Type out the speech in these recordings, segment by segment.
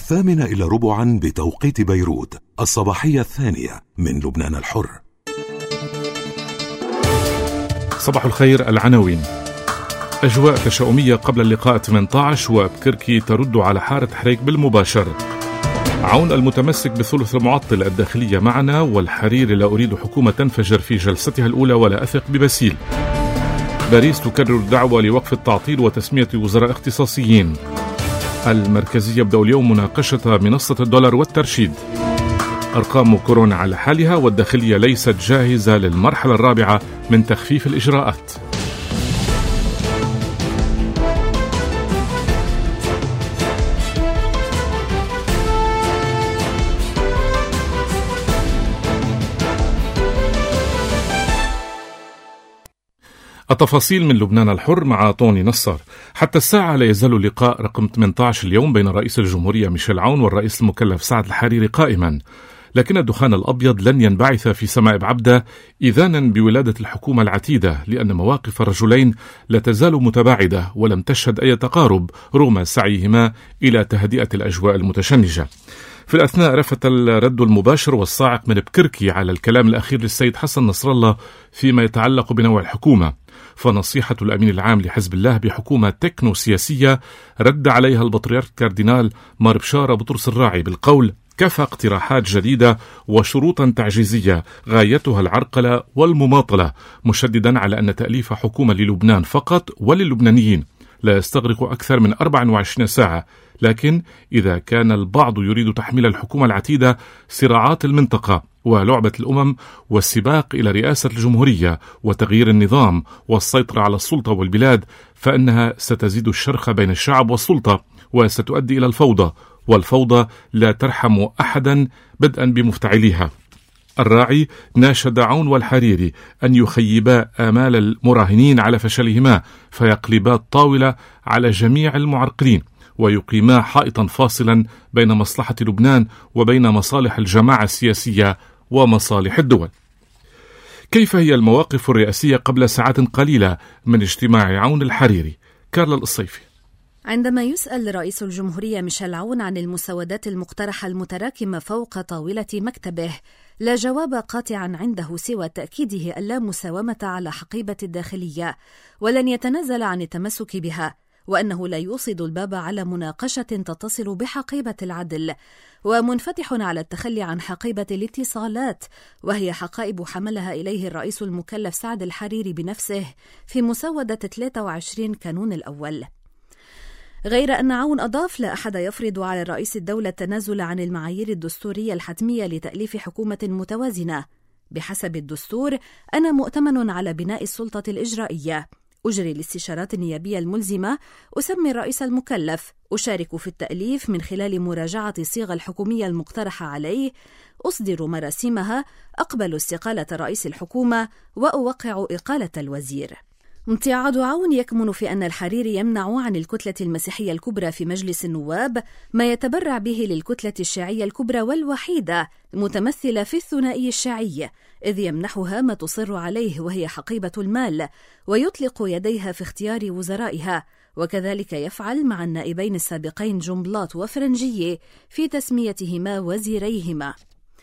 8:15 بتوقيت بيروت، الصباحية الثانية من لبنان الحر. صباح الخير. العناوين: أجواء تشاؤمية قبل اللقاء 18، وبكركي ترد على حارة حريق بالمباشر. عون المتمسك بثلث المعطل، الداخلية معنا، والحريري لا أريد حكومة تنفجر في جلستها الأولى ولا أثق بباسيل. باريس تكرر دعوة لوقف التعطيل وتسمية وزراء اختصاصيين. المركزية يبدأ اليوم مناقشة منصة الدولار والترشيد. أرقام كورونا على حالها، والداخلية ليست جاهزة للمرحلة الرابعة من تخفيف الإجراءات. التفاصيل من لبنان الحر مع طوني نصر. حتى الساعة لا يزال اللقاء رقم 18 اليوم بين رئيس الجمهورية ميشيل عون والرئيس المكلف سعد الحريري قائما، لكن الدخان الأبيض لن ينبعث في سماء بعبدة إذانا بولادة الحكومة العتيدة، لأن مواقف الرجلين لا تزال متباعدة ولم تشهد أي تقارب رغم سعيهما إلى تهدئة الأجواء المتشنجة. في الأثناء رفت الرد المباشر والصاعق من بكركي على الكلام الأخير للسيد حسن نصر الله فيما يتعلق بنوع الحكومة، فنصيحة الأمين العام لحزب الله بحكومة تكنو سياسية رد عليها البطريرك كاردينال مار بشارة بطرس الراعي بالقول: كفى اقتراحات جديدة وشروطا تعجيزية غايتها العرقلة والمماطلة، مشددا على أن تأليف حكومة للبنان فقط وللبنانيين لا يستغرق أكثر من 24 ساعة، لكن إذا كان البعض يريد تحميل الحكومة العتيدة صراعات المنطقة ولعبة الأمم والسباق إلى رئاسة الجمهورية وتغيير النظام والسيطرة على السلطة والبلاد، فإنها ستزيد الشرخ بين الشعب والسلطة وستؤدي إلى الفوضى، والفوضى لا ترحم أحدا بدءا بمفتعليها. الراعي ناشد عون والحريري أن يخيبا آمال المراهنين على فشلهما، فيقلبا الطاولة على جميع المعرقلين ويقيما حائطا فاصلا بين مصلحة لبنان وبين مصالح الجماعة السياسية ومصالح الدول. كيف هي المواقف الرئاسية قبل ساعات قليلة من اجتماع عون الحريري؟ كارلا الصيفي. عندما يسأل رئيس الجمهورية ميشيل عون عن المسودات المقترحة المتراكمة فوق طاولة مكتبه، لا جواب قاطعا عنده سوى تأكيده ألا مساومة على حقيبة الداخلية، ولن يتنازل عن التمسك بها، وأنه لا يوصد الباب على مناقشة تتصل بحقيبة العدل، ومنفتح على التخلي عن حقيبة الاتصالات، وهي حقائب حملها إليه الرئيس المكلف سعد الحريري بنفسه في مسودة 23 كانون الأول. غير أن عون أضاف: لا أحد يفرض على الرئيس الدولة التنازل عن المعايير الدستورية الحتمية لتأليف حكومة متوازنة. بحسب الدستور أنا مؤتمن على بناء السلطة الإجرائية، أجري الاستشارات النيابية الملزمة، أسمي الرئيس المكلف، أشارك في التأليف من خلال مراجعة الصيغة الحكومية المقترحة عليه، أصدر مراسيمها، أقبل استقالة رئيس الحكومة، وأوقع إقالة الوزير. امتعاض عون يكمن في أن الحريري يمنع عن الكتلة المسيحية الكبرى في مجلس النواب ما يتبرع به للكتلة الشيعية الكبرى والوحيدة المتمثلة في الثنائي الشيعي، إذ يمنحها ما تصر عليه وهي حقيبة المال، ويطلق يديها في اختيار وزرائها، وكذلك يفعل مع النائبين السابقين جنبلاط وفرنجية في تسميتهما وزيريهما.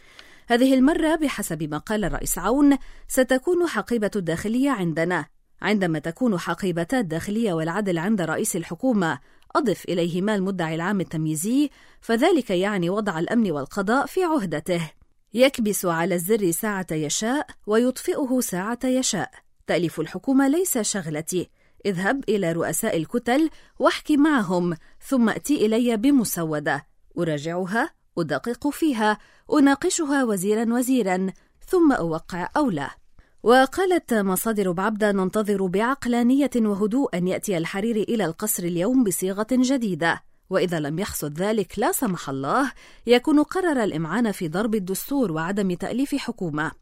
هذه المرة بحسب ما قال الرئيس عون ستكون حقيبة الداخلية عندنا. عندما تكون حقيبتا الداخلية والعدل عند رئيس الحكومة، أضف إليهما المدعي العام التمييزي، فذلك يعني وضع الأمن والقضاء في عهدته. يكبس على الزر ساعة يشاء ويطفئه ساعة يشاء. تأليف الحكومة ليس شغلتي. اذهب إلى رؤساء الكتل واحكي معهم، ثم أتي إلي بمسودة أراجعها، أدقق فيها، أناقشها وزيرا ثم أوقع أو لا. وقالت مصادر بعبدة: ننتظر بعقلانية وهدوء أن يأتي الحريري إلى القصر اليوم بصيغة جديدة، وإذا لم يحصل ذلك لا سمح الله يكون قرر الإمعان في ضرب الدستور وعدم تأليف حكومة.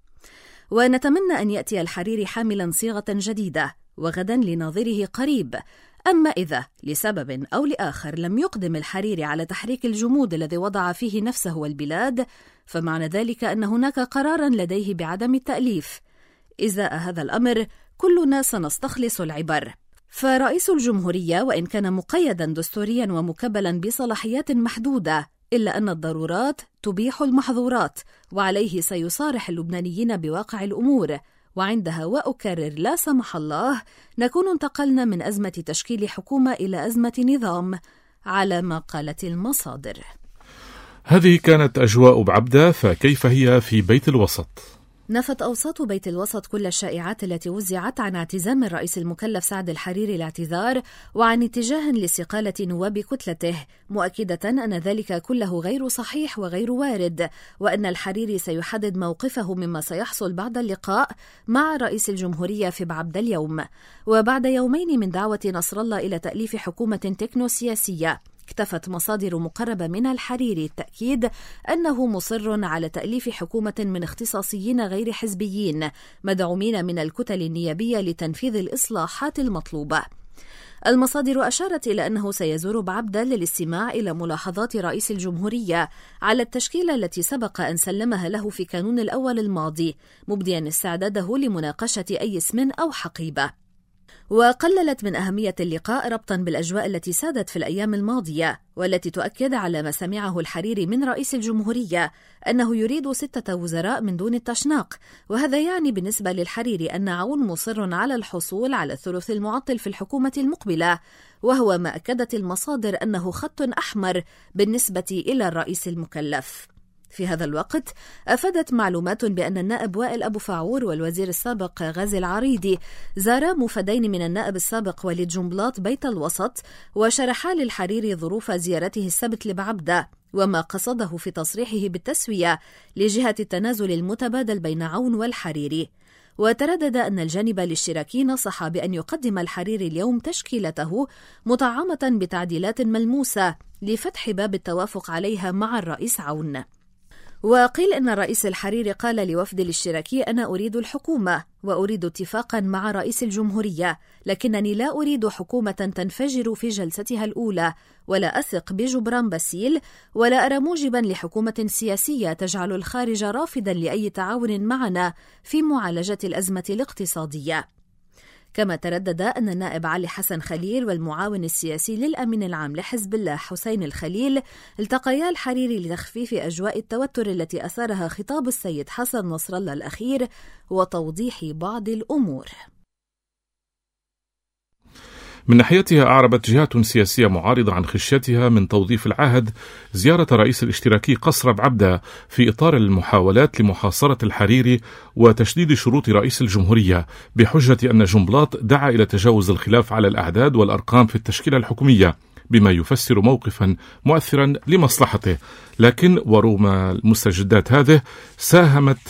ونتمنى أن يأتي الحريري حاملا صيغة جديدة وغدا لناظره قريب. أما إذا لسبب أو لآخر لم يقدم الحريري على تحريك الجمود الذي وضع فيه نفسه والبلاد، فمعنى ذلك أن هناك قرارا لديه بعدم التأليف. إزاء هذا الأمر كلنا سنستخلص العبر. فرئيس الجمهورية وإن كان مقيدا دستوريا ومكبلا بصلاحيات محدودة، إلا أن الضرورات تبيح المحظورات، وعليه سيصارح اللبنانيين بواقع الأمور، وعندها وأكرر لا سمح الله نكون انتقلنا من أزمة تشكيل حكومة إلى أزمة نظام، على ما قالت المصادر. هذه كانت أجواء بعبدة، فكيف هي في بيت الوسط؟ نفت أوساط بيت الوسط كل الشائعات التي وزعت عن اعتزام الرئيس المكلف سعد الحريري الاعتذار وعن اتجاه لاستقالة نواب كتلته، مؤكدة أن ذلك كله غير صحيح وغير وارد، وأن الحريري سيحدد موقفه مما سيحصل بعد اللقاء مع رئيس الجمهورية في بعبدة اليوم. وبعد يومين من دعوة نصر الله إلى تأليف حكومة تكنو سياسية، اكتفت مصادر مقربة من الحريري التأكيد أنه مصر على تأليف حكومة من اختصاصيين غير حزبيين مدعومين من الكتل النيابية لتنفيذ الإصلاحات المطلوبة. المصادر أشارت إلى أنه سيزور بعبدة للاستماع إلى ملاحظات رئيس الجمهورية على التشكيلة التي سبق أن سلمها له في كانون الأول الماضي، مبديا استعداده لمناقشة أي اسم أو حقيبة. وقللت من أهمية اللقاء ربطا بالأجواء التي سادت في الأيام الماضية، والتي تؤكد على ما سمعه الحريري من رئيس الجمهورية أنه يريد 6 وزراء من دون التشناق، وهذا يعني بالنسبة للحريري أن عون مصر على الحصول على الثلث المعطل في الحكومة المقبلة، وهو ما أكدت المصادر أنه خط أحمر بالنسبة إلى الرئيس المكلف. في هذا الوقت أفادت معلومات بأن النائب وائل أبو فاعور والوزير السابق غازي العريضي زارا مفدين من النائب السابق وليد جنبلاط بيت الوسط، وشرحا للحريري ظروف زيارته السبت لبعبدة وما قصده في تصريحه بالتسوية لجهة التنازل المتبادل بين عون والحريري. وتردد أن الجانب الاشتراكي نصح بأن يقدم الحريري اليوم تشكيلته مطعمة بتعديلات ملموسة لفتح باب التوافق عليها مع الرئيس عون. وقيل أن الرئيس الحريري قال لوفد الاشتراكي: أنا أريد الحكومة وأريد اتفاقا مع رئيس الجمهورية، لكنني لا أريد حكومة تنفجر في جلستها الأولى، ولا أثق بجبران باسيل، ولا أرى موجبا لحكومة سياسية تجعل الخارج رافدا لأي تعاون معنا في معالجة الأزمة الاقتصادية. كما تردد أن النائب علي حسن خليل والمعاون السياسي للأمين العام لحزب الله حسين الخليل التقيا الحريري لتخفيف أجواء التوتر التي أثارها خطاب السيد حسن نصر الله الأخير وتوضيح بعض الأمور. من ناحيتها أعربت جهات سياسية معارضة عن خشيتها من توظيف العهد زيارة رئيس الاشتراكي قصر بعبدة في إطار المحاولات لمحاصرة الحريري وتشديد شروط رئيس الجمهورية، بحجة أن جنبلاط دعا إلى تجاوز الخلاف على الأعداد والأرقام في التشكيلة الحكومية، بما يفسر موقفا مؤثرا لمصلحته. لكن ورغم المستجدات هذه ساهمت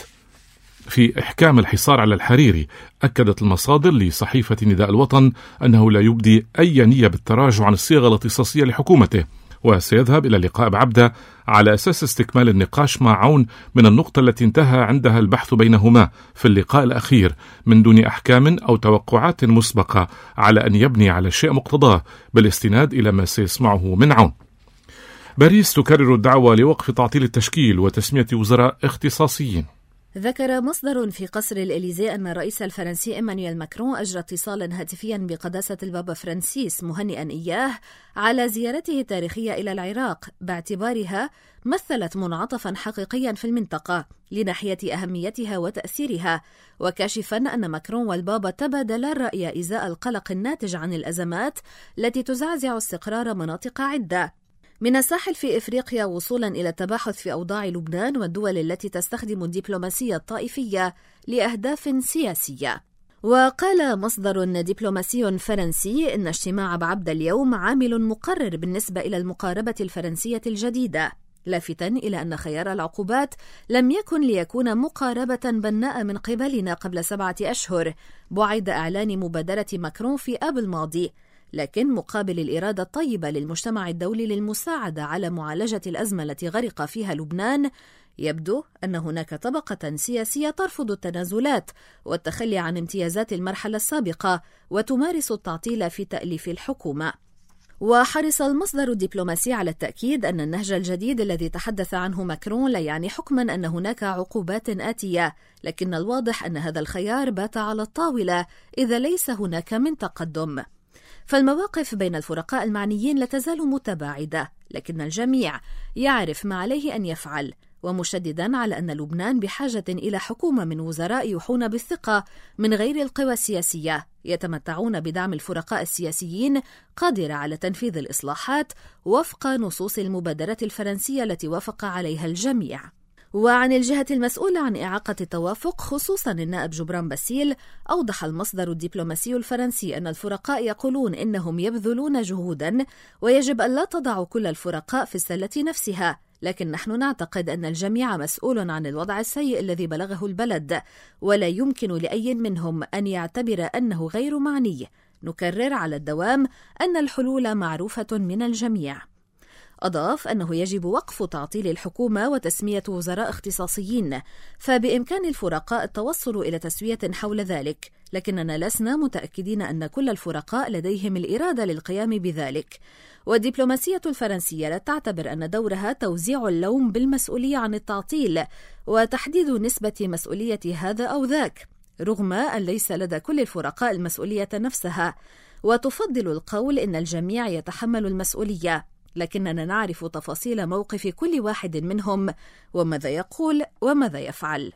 في إحكام الحصار على الحريري. أكدت المصادر لصحيفة نداء الوطن أنه لا يبدي أي نية بالتراجع عن الصيغة الاختصاصية لحكومته، وسيذهب إلى لقاء بعبدة على أساس استكمال النقاش مع عون من النقطة التي انتهى عندها البحث بينهما في اللقاء الأخير، من دون أحكام أو توقعات مسبقة على أن يبني على شيء مقتضاه، بالاستناد إلى ما سيسمعه من عون. باريس تكرر الدعوة لوقف تعطيل التشكيل وتسمية وزراء اختصاصيين. ذكر مصدر في قصر الإليزيه أن الرئيس الفرنسي إيمانويل ماكرون أجرى اتصالا هاتفيا بقداسة البابا فرانسيس مهنئا إياه على زيارته التاريخية إلى العراق، باعتبارها مثلت منعطفا حقيقيا في المنطقة لناحية أهميتها وتأثيرها، وكاشفا أن ماكرون والبابا تبادلا الرأي إزاء القلق الناتج عن الأزمات التي تزعزع استقرار مناطق عدة من الساحل في إفريقيا، وصولا إلى التباحث في أوضاع لبنان والدول التي تستخدم الدبلوماسية الطائفية لأهداف سياسية. وقال مصدر دبلوماسي فرنسي إن اجتماع بعبدة اليوم عامل مقرر بالنسبة إلى المقاربة الفرنسية الجديدة، لافتا إلى أن خيار العقوبات لم يكن ليكون مقاربة بناء من قبلنا قبل 7 أشهر بعد إعلان مبادرة ماكرون في آب الماضي، لكن مقابل الإرادة الطيبة للمجتمع الدولي للمساعدة على معالجة الأزمة التي غرق فيها لبنان، يبدو أن هناك طبقة سياسية ترفض التنازلات والتخلي عن امتيازات المرحلة السابقة وتمارس التعطيل في تأليف الحكومة. وحرص المصدر الدبلوماسي على التأكيد أن النهج الجديد الذي تحدث عنه ماكرون لا يعني حكما أن هناك عقوبات آتية، لكن الواضح أن هذا الخيار بات على الطاولة إذا ليس هناك من تقدم. فالمواقف بين الفرقاء المعنيين لا تزال متباعدة، لكن الجميع يعرف ما عليه أن يفعل، ومشددا على أن لبنان بحاجة إلى حكومة من وزراء يوحون بالثقة من غير القوى السياسية يتمتعون بدعم الفرقاء السياسيين قادرة على تنفيذ الإصلاحات وفق نصوص المبادرة الفرنسية التي وافق عليها الجميع. وعن الجهة المسؤولة عن إعاقة التوافق خصوصا النائب جبران باسيل، أوضح المصدر الدبلوماسي الفرنسي أن الفرقاء يقولون إنهم يبذلون جهودا ويجب أن لا تضع كل الفرقاء في السلة نفسها، لكن نحن نعتقد أن الجميع مسؤول عن الوضع السيء الذي بلغه البلد، ولا يمكن لأي منهم أن يعتبر أنه غير معني. نكرر على الدوام أن الحلول معروفة من الجميع. أضاف أنه يجب وقف تعطيل الحكومة وتسمية وزراء اختصاصيين، فبإمكان الفرقاء التوصل إلى تسوية حول ذلك، لكننا لسنا متأكدين أن كل الفرقاء لديهم الإرادة للقيام بذلك. والدبلوماسية الفرنسية لا تعتبر أن دورها توزيع اللوم بالمسؤولية عن التعطيل وتحديد نسبة مسؤولية هذا أو ذاك، رغم أن ليس لدى كل الفرقاء المسؤولية نفسها، وتفضل القول إن الجميع يتحمل المسؤولية، لكننا نعرف تفاصيل موقف كل واحد منهم وماذا يقول وماذا يفعل.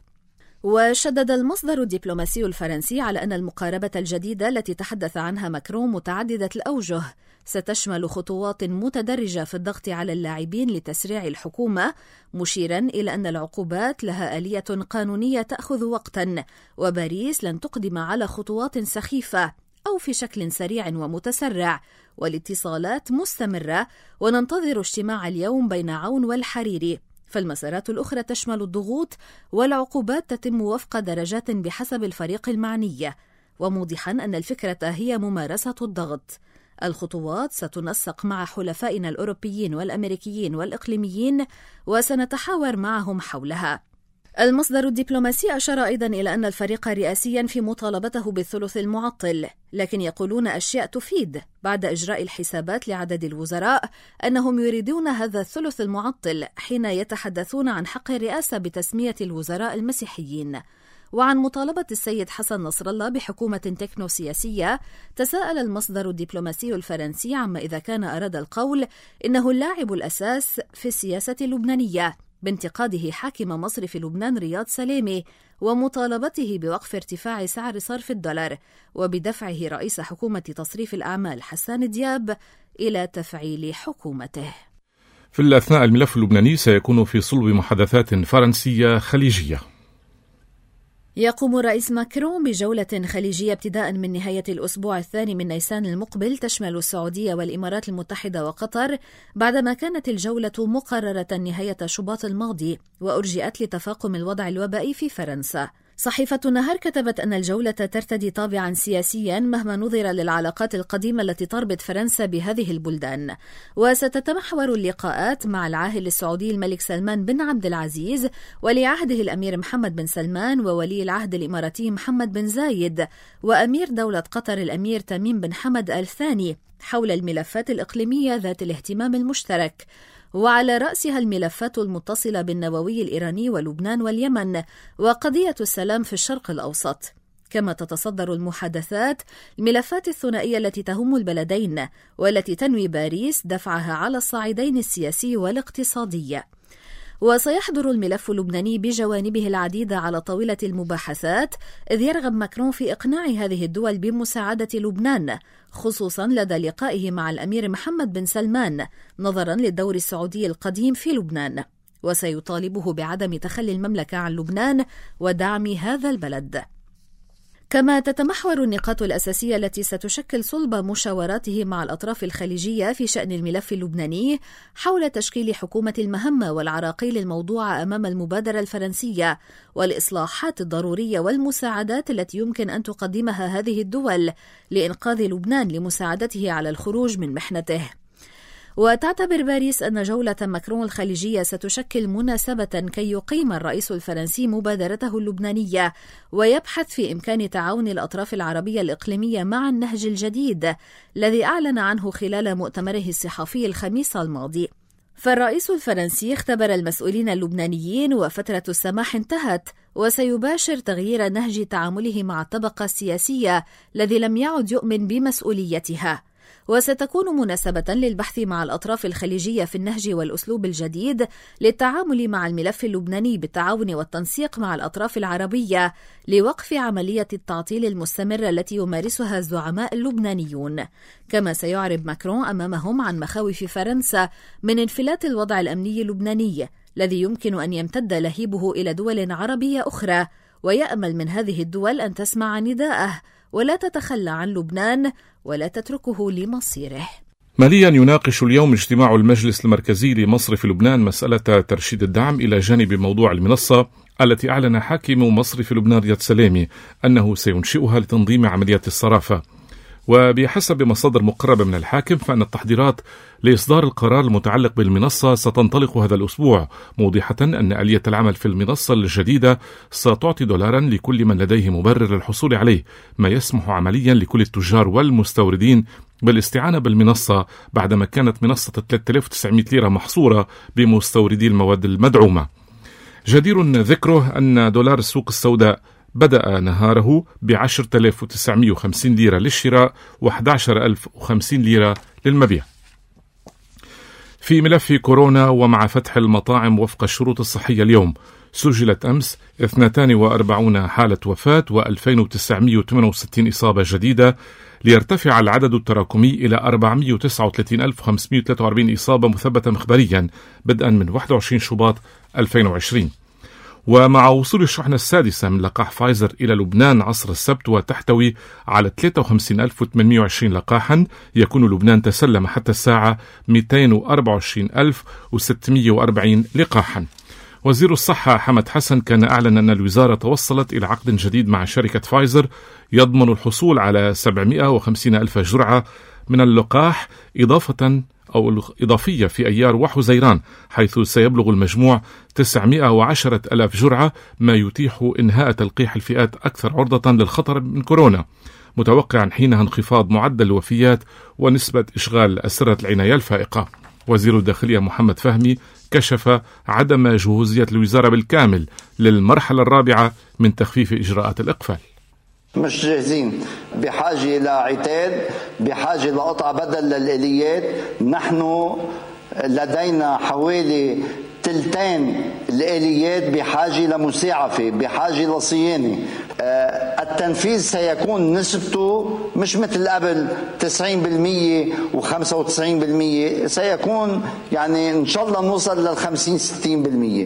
وشدد المصدر الدبلوماسي الفرنسي على أن المقاربة الجديدة التي تحدث عنها ماكرون متعددة الأوجه، ستشمل خطوات متدرجة في الضغط على اللاعبين لتسريع الحكومة، مشيرا إلى أن العقوبات لها آلية قانونية تأخذ وقتا، وباريس لن تقدم على خطوات سخيفة أو في شكل سريع ومتسرع، والاتصالات مستمرة، وننتظر اجتماع اليوم بين عون والحريري. فالمسارات الأخرى تشمل الضغوط والعقوبات تتم وفق درجات بحسب الفريق المعني، وموضحا أن الفكرة هي ممارسة الضغط. الخطوات ستنسق مع حلفائنا الأوروبيين والأمريكيين والإقليميين وسنتحاور معهم حولها. المصدر الدبلوماسي أشار أيضا إلى أن الفريق رئاسيا في مطالبته بالثلث المعطل، لكن يقولون أشياء تفيد بعد إجراء الحسابات لعدد الوزراء أنهم يريدون هذا الثلث المعطل حين يتحدثون عن حق الرئاسة بتسمية الوزراء المسيحيين. وعن مطالبة السيد حسن نصر الله بحكومة تكنو سياسية، تساءل المصدر الدبلوماسي الفرنسي عما إذا كان أراد القول إنه اللاعب الأساس في السياسة اللبنانية، بانتقاده حاكم مصرف لبنان رياض سلامي ومطالبته بوقف ارتفاع سعر صرف الدولار، وبدفعه رئيس حكومة تصريف الأعمال حسان دياب إلى تفعيل حكومته. في الأثناء الملف اللبناني سيكون في صلب محادثات فرنسية خليجية. يقوم الرئيس ماكرون بجولة خليجية ابتداء من نهاية الأسبوع الثاني من نيسان المقبل تشمل السعودية والإمارات المتحدة وقطر، بعدما كانت الجولة مقررة نهاية شباط الماضي وأرجئت لتفاقم الوضع الوبائي في فرنسا. صحيفة النهار كتبت أن الجولة ترتدي طابعا سياسيا مهما نظر للعلاقات القديمة التي تربط فرنسا بهذه البلدان، وستتمحور اللقاءات مع العاهل السعودي الملك سلمان بن عبد العزيز، ولي عهده الأمير محمد بن سلمان، وولي العهد الإماراتي محمد بن زايد، وأمير دولة قطر الأمير تميم بن حمد آل ثاني، حول الملفات الإقليمية ذات الاهتمام المشترك، وعلى رأسها الملفات المتصلة بالنووي الإيراني ولبنان واليمن وقضية السلام في الشرق الأوسط. كما تتصدر المحادثات الملفات الثنائية التي تهم البلدين والتي تنوي باريس دفعها على الصعيدين السياسي والاقتصادي. وسيحضر الملف اللبناني بجوانبه العديدة على طاولة المباحثات، إذ يرغب ماكرون في إقناع هذه الدول بمساعدة لبنان، خصوصا لدى لقائه مع الأمير محمد بن سلمان نظرا للدور السعودي القديم في لبنان، وسيطالبه بعدم تخلي المملكة عن لبنان ودعم هذا البلد. كما تتمحور النقاط الأساسية التي ستشكل صلب مشاوراته مع الأطراف الخليجية في شأن الملف اللبناني حول تشكيل حكومة المهمة والعراقيل الموضوعة أمام المبادرة الفرنسية، والإصلاحات الضرورية والمساعدات التي يمكن أن تقدمها هذه الدول لإنقاذ لبنان لمساعدته على الخروج من محنته. وتعتبر باريس أن جولة ماكرون الخليجية ستشكل مناسبة كي يقيم الرئيس الفرنسي مبادرته اللبنانية ويبحث في إمكان تعاون الأطراف العربية الإقليمية مع النهج الجديد الذي أعلن عنه خلال مؤتمره الصحفي الخميس الماضي. فالرئيس الفرنسي اختبر المسؤولين اللبنانيين وفترة السماح انتهت، وسيباشر تغيير نهج تعامله مع الطبقة السياسية الذي لم يعد يؤمن بمسؤوليتها، وستكون مناسبة للبحث مع الأطراف الخليجية في النهج والأسلوب الجديد للتعامل مع الملف اللبناني بالتعاون والتنسيق مع الأطراف العربية لوقف عملية التعطيل المستمرة التي يمارسها الزعماء اللبنانيون. كما سيعرب ماكرون أمامهم عن مخاوف فرنسا من انفلات الوضع الأمني اللبناني الذي يمكن أن يمتد لهيبه إلى دول عربية أخرى، ويأمل من هذه الدول أن تسمع نداءه ولا تتخلى عن لبنان ولا تتركه لمصيره. ماليا يناقش اليوم اجتماع المجلس المركزي لمصرف لبنان مسألة ترشيد الدعم إلى جانب موضوع المنصة التي أعلن حاكم مصرف لبنان رياض سلامي أنه سينشئها لتنظيم عمليات الصرافة. وبحسب مصادر مقربة من الحاكم فإن التحضيرات لإصدار القرار المتعلق بالمنصة ستنطلق هذا الأسبوع، موضحة أن آلية العمل في المنصة الجديدة ستعطي دولارا لكل من لديه مبرر للحصول عليه، ما يسمح عمليا لكل التجار والمستوردين بالاستعانة بالمنصة بعدما كانت منصة 3900 ليرة محصورة بمستوردي المواد المدعومة. جدير ذكره أن دولار السوق السوداء بدأ نهاره ب10,950 ليرة للشراء و11,050 ليرة للمبيع. في ملف كورونا ومع فتح المطاعم وفق الشروط الصحية اليوم، سجلت أمس 42 حالة وفاة و2968 إصابة جديدة، ليرتفع العدد التراكمي إلى 439,543 إصابة مثبتة مخبريا بدءا من 21 شباط 2020. ومع وصول الشحنة السادسة من لقاح فايزر إلى لبنان عصر السبت وتحتوي على 53,820 لقاحا، يكون لبنان تسلم حتى الساعة 224,640 لقاحا. وزير الصحة حمد حسن كان أعلن أن الوزارة توصلت إلى عقد جديد مع شركة فايزر يضمن الحصول على 750,000 جرعة من اللقاح إضافية في أيار وحزيران، حيث سيبلغ المجموع 910,000 جرعة، ما يتيح إنهاء تلقيح الفئات أكثر عرضة للخطر من كورونا، متوقعا حينها انخفاض معدل الوفيات ونسبة إشغال أسرة العناية الفائقة. وزير الداخلية محمد فهمي كشف عدم جهوزية الوزارة بالكامل للمرحلة الرابعة من تخفيف إجراءات الإقفال. مش جاهزين، بحاجة لعتاد، بحاجة لقطع بدل للآليات. نحن لدينا حوالي تلتين الآليات بحاجة لمساعفة، بحاجة لصيانة. التنفيذ سيكون نسبته مش مثل قبل 90% و95%، سيكون يعني إن شاء الله نوصل لل50-60%.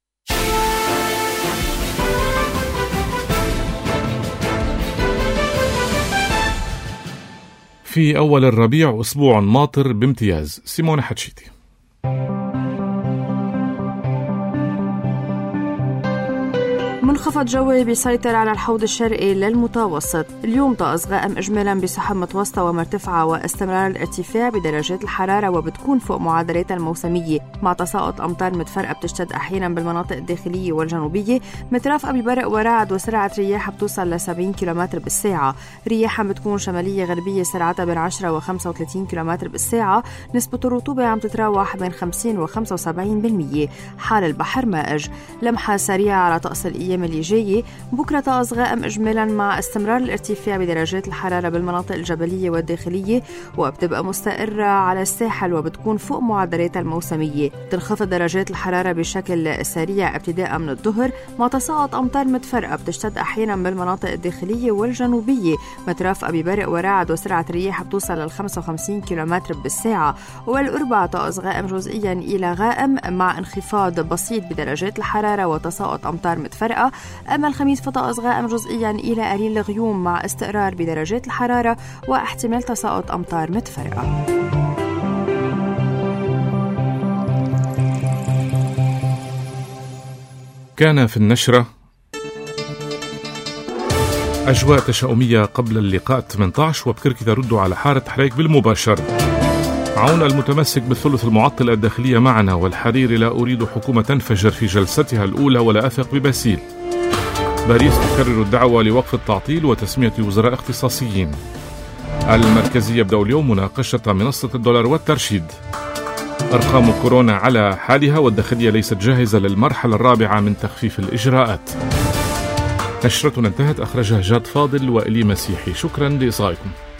في أول الربيع أسبوع ماطر بامتياز. سيمونة حتشيتي. منخفض جوي بيسيطر على الحوض الشرقي للمتوسط. اليوم طقس غائم إجمالا بسحب متوسطة ومرتفعة واستمرار الارتفاع بدرجات الحرارة، وبتكون فوق معدلات الموسمية مع تساقط أمطار متفرقة بتشتد أحيانا بالمناطق الداخلية والجنوبية، مترافقة ببرق ورعد وسرعة رياح بتوصل ل 70 كيلومتر بالساعة. رياحها بتكون شمالية غربية سرعتها بين 10 و 35 كيلومتر بالساعة. نسبة الرطوبة عم تتراوح بين 50 و 75%. حال البحر مائج. لمحة سريعة على طقس الأيام اللي جاية. بكرة طقس غائم إجمالا مع استمرار الارتفاع بدرجات الحرارة بالمناطق الجبلية والداخلية، وبتبقى مستقرة على الساحل وبتكون فوق معدلات الموسمية. تنخفض درجات الحرارة بشكل سريع ابتداء من الظهر مع تساقط أمطار متفرقة بتشتد أحيانا بالمناطق الداخلية والجنوبية، مترافقة ببرق ورعد وسرعة رياح بتوصل لل 55 كيلومتر بالساعة. والأربعاء طقس غائم جزئيا إلى غائم مع انخفاض بسيط بدرجات الحرارة وتساقط أمطار متفرقة. أما الخميس فطقس غائم جزئيا إلى قليل الغيوم مع استقرار بدرجات الحرارة واحتمال تساقط أمطار متفرقة. كان في النشرة أجواء تشاؤمية قبل اللقاء 18 وبكركي تردوا على حارة حريق بالمباشر. عون المتمسك بالثلث المعطل الداخلية معنا، والحريري لا أريد حكومة تنفجر في جلستها الأولى ولا أثق بباسيل. باريس تكرر الدعوة لوقف التعطيل وتسمية وزراء اختصاصيين. المركزية يبدأ اليوم مناقشة منصة الدولار والترشيد. أرقام كورونا على حالها، والداخلية ليست جاهزة للمرحلة الرابعة من تخفيف الإجراءات. نشرتنا انتهت، أخرجها جاد فاضل وإلي مسيحي. شكرا لإصغائكم.